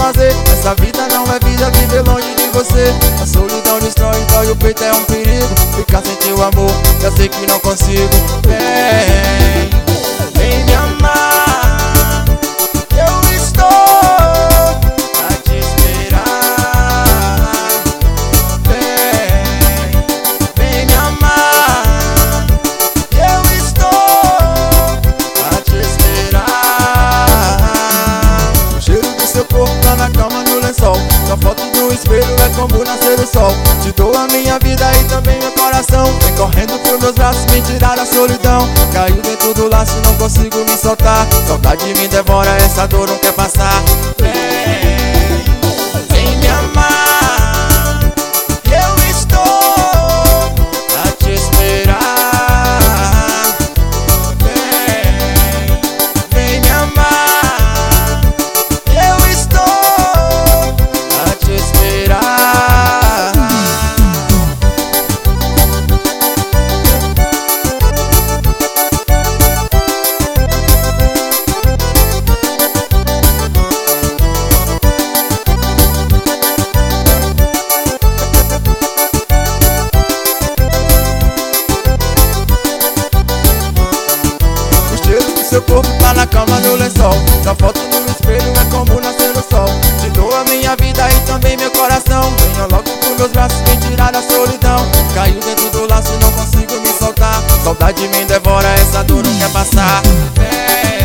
fazer. Essa vida não é vida, viver longe de você. A solidão destrói, dói o peito, é um perigo. Ficar sem teu amor, já sei que não consigo. Vem me amar, eu estou a te esperar. Vem me amar, eu estou a te esperar. O cheiro do seu corpo tá na cama, no lençol. Sua foto no espelho é como nascer o sol. Te dou a minha vida e também meu coração. Vem correndo pros meus braços, me tirar da solidão. Caiu dentro do laço, não consigo me soltar. Saudade me devora, essa dor não quer passar. Vem me amar, eu estou a te esperar. Vem me amar, eu estou a te esperar. Seu corpo tá na cama, no lençol. Sua foto no espelho é como nascer o sol. Te dou a minha vida e também meu coração. Venha logo pros meus braços, vem tirar da solidão. Caiu dentro do laço, não consigo me soltar. Saudade me devora, essa dor não quer passar.